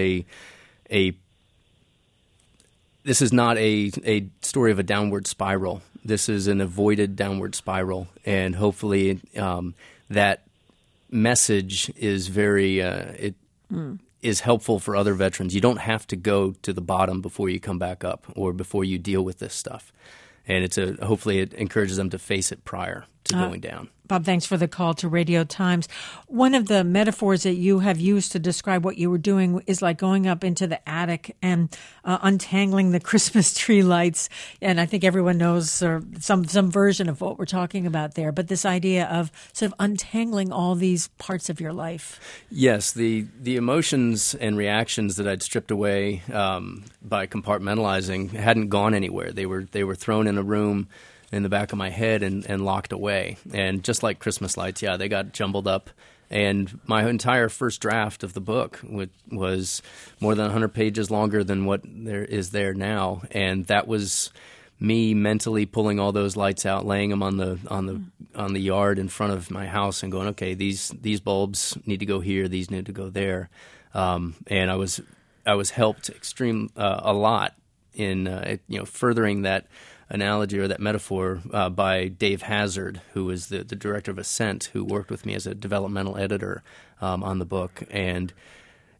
this is not a story of a downward spiral. This is an avoided downward spiral, and hopefully that message is very is helpful for other veterans. You don't have to go to the bottom before you come back up or before you deal with this stuff. And hopefully it encourages them to face it prior to going down. Bob, thanks for the call to Radio Times. One of the metaphors that you have used to describe what you were doing is like going up into the attic and untangling the Christmas tree lights. And I think everyone knows some version of what we're talking about there. But this idea of sort of untangling all these parts of your life. Yes, the emotions and reactions that I'd stripped away by compartmentalizing hadn't gone anywhere. They were thrown in a room in the back of my head and locked away. And just like Christmas lights, they got jumbled up. And my entire first draft of the book was more than 100 pages longer than what there is there now. And that was me mentally pulling all those lights out, laying them on the yard in front of my house and going, okay, these bulbs need to go here, these need to go there. And I was helped a lot in furthering that analogy or that metaphor by Dave Hazard, who was the director of Ascent, who worked with me as a developmental editor on the book. And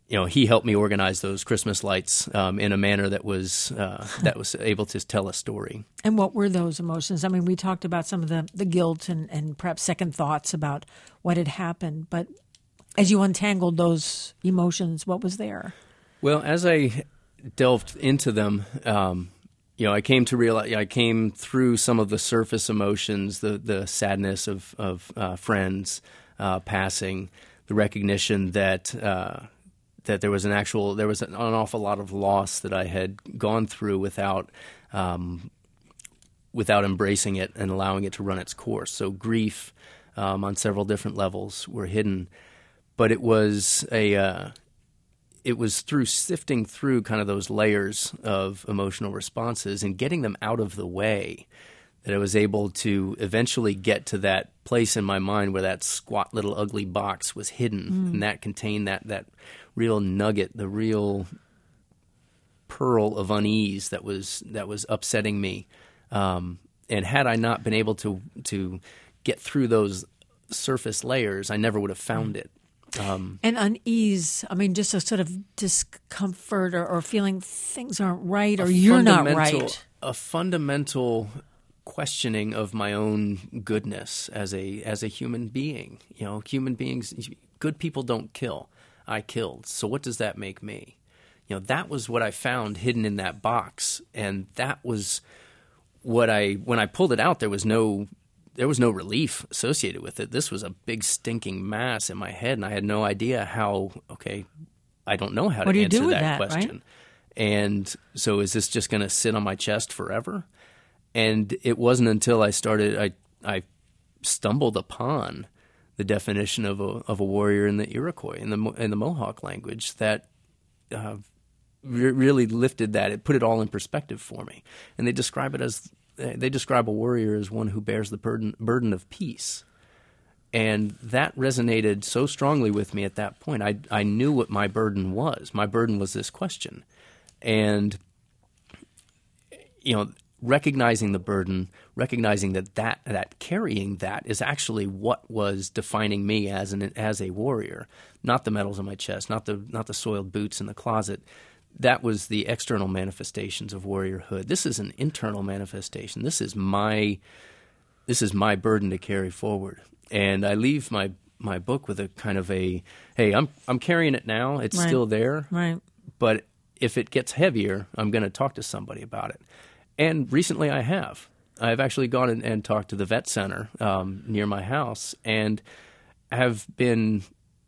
he helped me organize those Christmas lights in a manner that was able to tell a story. And what were those emotions? I mean, we talked about some of the guilt and perhaps second thoughts about what had happened, but as you untangled those emotions, what was there? Well, as I delved into them, I came to realize I came through some of the surface emotions, the sadness of friends passing, the recognition that there was an awful lot of loss that I had gone through without embracing it and allowing it to run its course. So grief on several different levels were hidden, but it was through sifting through kind of those layers of emotional responses and getting them out of the way that I was able to eventually get to that place in my mind where that squat little ugly box was hidden, and that contained that real nugget, the real pearl of unease that was upsetting me. And had I not been able to get through those surface layers, I never would have found it. And unease, I mean, just a sort of discomfort or feeling things aren't right or you're not right. A fundamental questioning of my own goodness as a human being. Human beings, good people don't kill. I killed. So what does that make me? That was what I found hidden in that box, and that was what when I pulled it out, there was no relief associated with it. This was a big stinking mass in my head, and I had no idea how. Okay, I don't know how to answer that question. Right? And so, is this just going to sit on my chest forever? And it wasn't until I stumbled upon the definition of a warrior in the Iroquois, in the Mohawk language, that really lifted that. It put it all in perspective for me. And they describe a warrior as one who bears the burden of peace. And that resonated so strongly with me at that point. I knew what my burden was. My burden was this question. And, recognizing the burden, recognizing that carrying that is actually what was defining me as a warrior, not the medals on my chest, not the soiled boots in the closet. That was the external manifestations of warriorhood. This is an internal manifestation. This is my burden to carry forward. And I leave my book with a kind of hey, I'm carrying it now. It's still there. Right. But if it gets heavier, I'm going to talk to somebody about it. And recently I have. I've actually gone and talked to the vet center near my house, and have been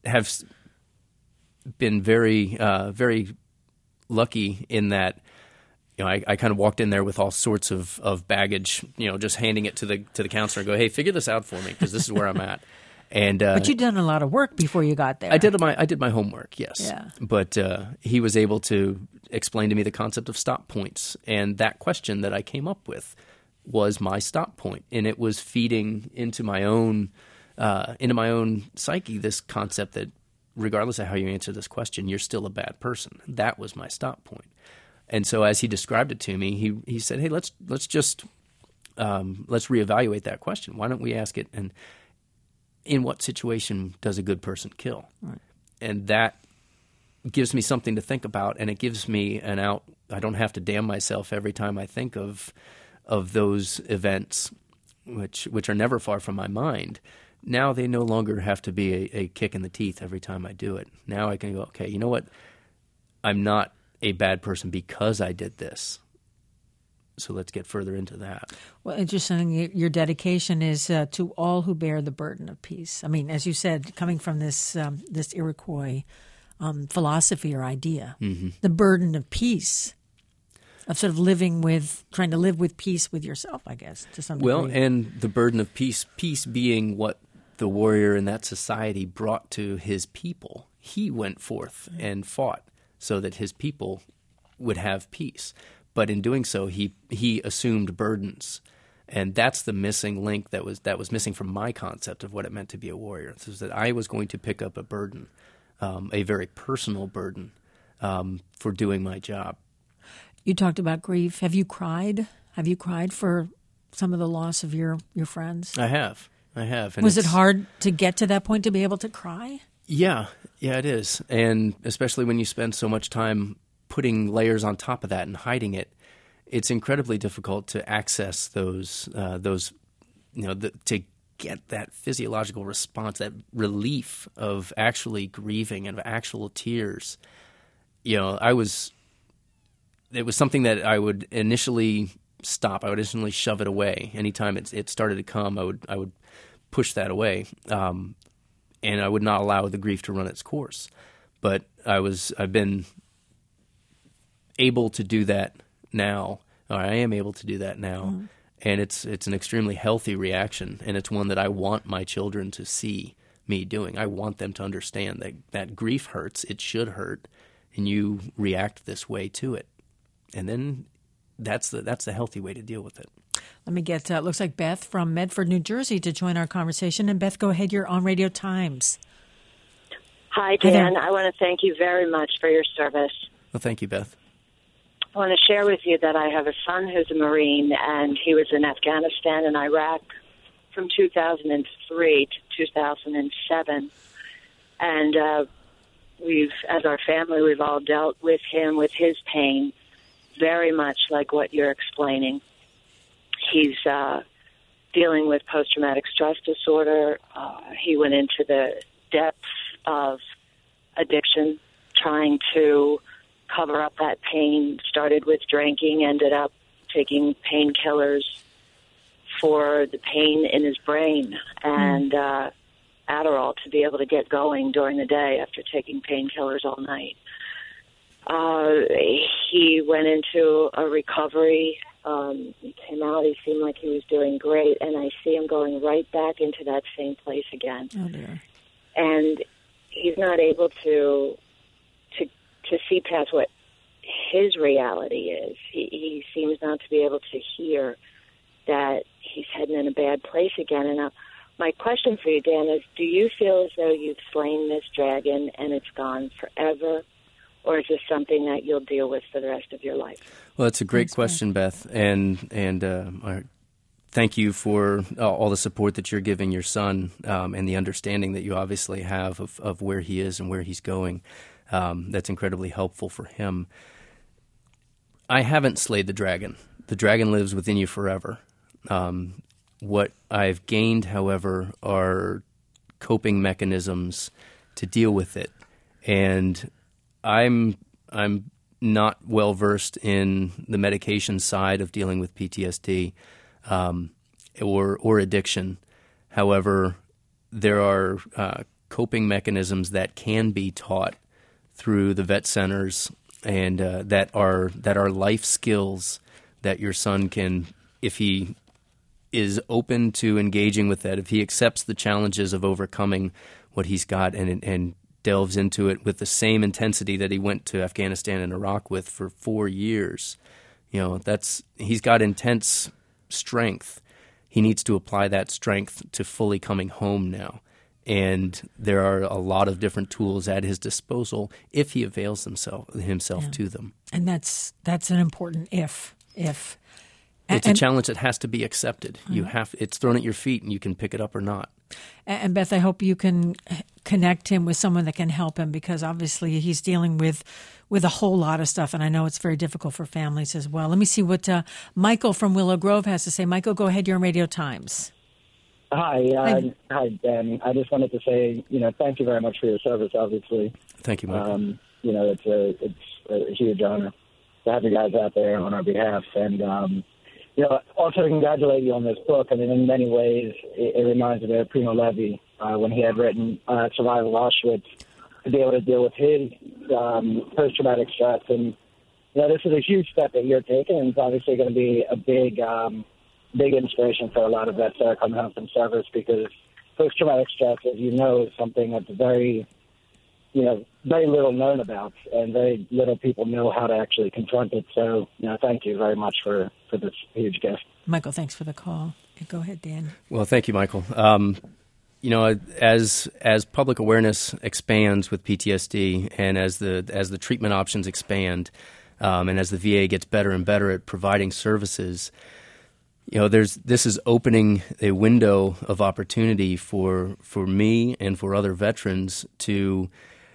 very very lucky in that I kind of walked in there with all sorts of baggage, just handing it to the counselor and go, hey, figure this out for me because this is where I'm at. And but you'd done a lot of work before you got there. I did my homework, yes. Yeah. But he was able to explain to me the concept of stop points, and that question that I came up with was my stop point, and it was feeding into my own psyche this concept that regardless of how you answer this question, you're still a bad person. That was my stop point. And so as he described it to me, he said, hey, let's reevaluate that question. Why don't we ask it, and in what situation does a good person kill? Right. And that gives me something to think about, and it gives me an out. I don't have to damn myself every time I think of those events, which are never far from my mind. Now they no longer have to be a kick in the teeth every time I do it. Now I can go, okay, you know what? I'm not a bad person because I did this. So let's get further into that. Well, interesting. Your dedication is to all who bear the burden of peace. I mean, as you said, coming from this Iroquois philosophy or idea, the burden of peace, of sort of trying to live with peace with yourself, I guess, to some degree. Well, and the burden of peace being what the warrior in that society brought to his people. He went forth and fought so that his people would have peace. But in doing so, he assumed burdens, and that's the missing link that was missing from my concept of what it meant to be a warrior. So that I was going to pick up a burden, a very personal burden, for doing my job. You talked about grief. Have you cried? Have you cried for some of the loss of your friends? I have. And was it hard to get to that point to be able to cry? Yeah, it is. And especially when you spend so much time putting layers on top of that and hiding it, it's incredibly difficult to access those to get that physiological response, that relief of actually grieving and of actual tears. It was something that I would initially stop. I would initially shove it away. Anytime it started to come, I would push that away, and I would not allow the grief to run its course. But I've been able to do that now. Or I am able to do that now. Mm-hmm. And it's an extremely healthy reaction, and it's one that I want my children to see me doing. I want them to understand that grief hurts, it should hurt, and you react this way to it. And then that's the healthy way to deal with it. Let me get, looks like Beth from Medford, New Jersey to join our conversation. And Beth, go ahead, you're on Radio Times. Hi, Dan. I want to thank you very much for your service. Well, thank you, Beth. I want to share with you that I have a son who's a Marine, and he was in Afghanistan and Iraq from 2003 to 2007. And as our family, we've all dealt with him, with his pain, very much like what you're explaining. He's dealing with post-traumatic stress disorder. He went into the depths of addiction, trying to cover up that pain, started with drinking, ended up taking painkillers for the pain in his brain and Adderall to be able to get going during the day after taking painkillers all night. He went into a recovery. He came out. He seemed like he was doing great, and I see him going right back into that same place again. Oh, dear. And he's not able to see past what his reality is. He seems not to be able to hear that he's heading in a bad place again. And my question for you, Dan, is do you feel as though you've slain this dragon and it's gone forever, or is this something that you'll deal with for the rest of your life? Well, it's a great question, Beth, and thank you for all the support that you're giving your son and the understanding that you obviously have of where he is and where he's going. That's incredibly helpful for him. I haven't slayed the dragon. The dragon lives within you forever. What I've gained, however, are coping mechanisms to deal with it. And I'm not well versed in the medication side of dealing with PTSD or addiction. However, there are coping mechanisms that can be taught through the vet centers, and that are life skills that your son can, if he is open to engaging with that, if he accepts the challenges of overcoming what he's got and delves into it with the same intensity that he went to Afghanistan and Iraq with for 4 years, he's got intense strength. He needs to apply that strength to fully coming home now. And there are a lot of different tools at his disposal if he avails himself to them. And that's an important if. It's a challenge that has to be accepted. It's thrown at your feet, and you can pick it up or not. And Beth, I hope you can connect him with someone that can help him, because obviously he's dealing with a whole lot of stuff, and I know it's very difficult for families as well. Let me see what Michael from Willow Grove has to say. Michael, go ahead. You're on Radio Times. Hi, Dan. I just wanted to say, thank you very much for your service, obviously. Thank you, Michael. It's a huge honor to have you guys out there on our behalf. And, also to congratulate you on this book. I mean, in many ways, it reminds me of Primo Levi when he had written Survival Auschwitz, to be able to deal with his post-traumatic stress. And, this is a huge step that you're taking, and it's obviously going to be a big inspiration for a lot of vets that are coming home from service, because post-traumatic stress, as you know, is something that's very little known about, and very little people know how to actually confront it. So, thank you very much for this huge gift. Michael, thanks for the call. Go ahead, Dan. Well, thank you, Michael. As public awareness expands with PTSD, and as the treatment options expand, and as the VA gets better and better at providing services, this is opening a window of opportunity for me and for other veterans to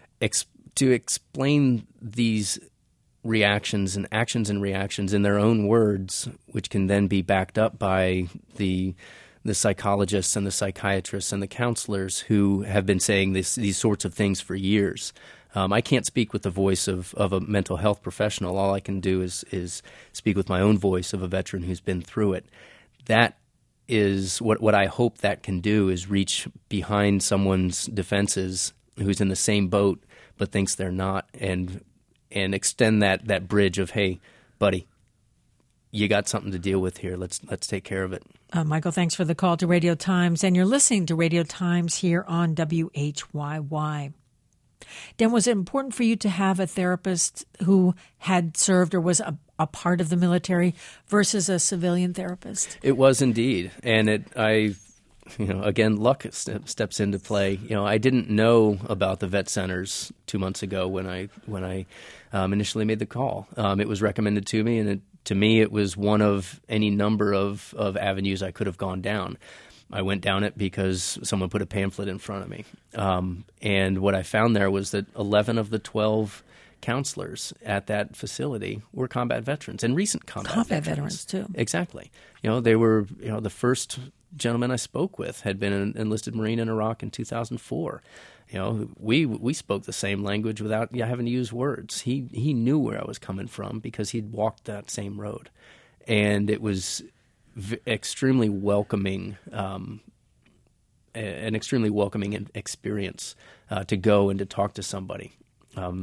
explain these reactions and actions and reactions in their own words, which can then be backed up by the psychologists and the psychiatrists and the counselors who have been saying these sorts of things for years. I can't speak with the voice of a mental health professional. All I can do is speak with my own voice of a veteran who's been through it. That is what I hope that can do, is reach behind someone's defenses who's in the same boat but thinks they're not, and extend that bridge of, hey, buddy, you got something to deal with here. Let's take care of it. Michael, thanks for the call to Radio Times. And you're listening to Radio Times here on WHYY. Dan, was it important for you to have a therapist who had served or was a part of the military versus a civilian therapist? It was indeed. And again, luck steps into play. I didn't know about the vet centers 2 months ago when I initially made the call. It was recommended to me, and to me it was one of any number of avenues I could have gone down. I went down it because someone put a pamphlet in front of me. And what I found there was that 11 of the 12 counselors at that facility were combat veterans, and recent combat veterans too. Exactly. They were, the first gentleman I spoke with had been an enlisted Marine in Iraq in 2004. We spoke the same language without having to use words. He knew where I was coming from because he'd walked that same road. And it was extremely welcoming, an extremely welcoming experience to go and to talk to somebody, a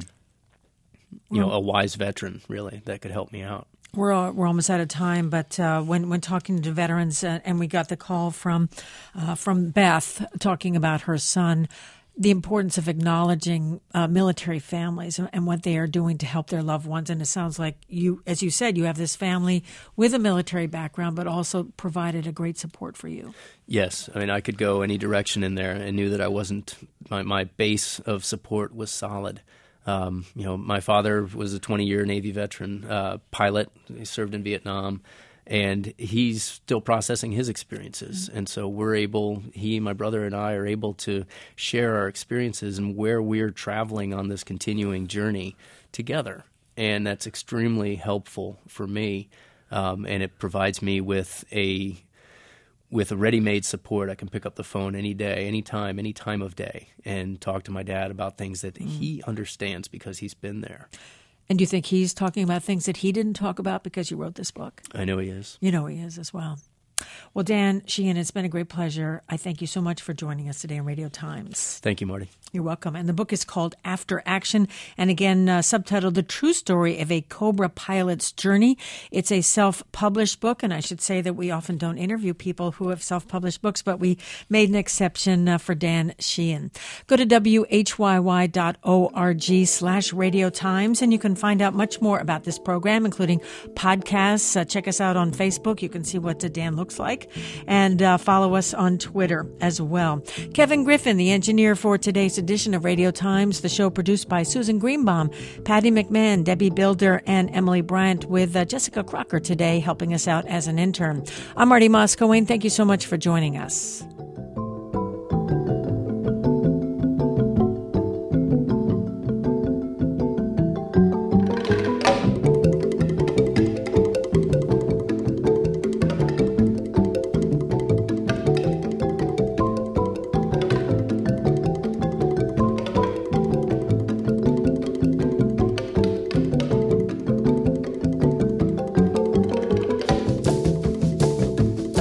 wise veteran, really, that could help me out. We're almost out of time, but when talking to veterans, and we got the call from Beth talking about her son, the importance of acknowledging military families and what they are doing to help their loved ones. And it sounds like you, as you said, you have this family with a military background, but also provided a great support for you. Yes. I mean, I could go any direction in there and knew that I wasn't, my base of support was solid. My father was a 20-year Navy veteran, pilot. He served in Vietnam. And he's still processing his experiences. And so he, my brother, and I are able to share our experiences and where we're traveling on this continuing journey together. And that's extremely helpful for me. And it provides me with a ready-made support. I can pick up the phone any day, any time of day, and talk to my dad about things that he understands because he's been there. And do you think he's talking about things that he didn't talk about because you wrote this book? I know he is. You know he is as well. Well, Dan Sheehan, it's been a great pleasure. I thank you so much for joining us today on Radio Times. Thank you, Marty. You're welcome. And the book is called After Action, and again, subtitled The True Story of a Cobra Pilot's Journey. It's a self-published book, and I should say that we often don't interview people who have self-published books, but we made an exception for Dan Sheehan. Go to whyy.org/Radio Times, and you can find out much more about this program, including podcasts. Check us out on Facebook. You can see what Dan looks like, and follow us on Twitter as well. Kevin Griffin, the engineer for today's edition of Radio Times, the show produced by Susan Greenbaum, Patty McMahon, Debbie Builder, and Emily Bryant, with Jessica Crocker today helping us out as an intern. I'm Marty Moscowane. Thank you so much for joining us.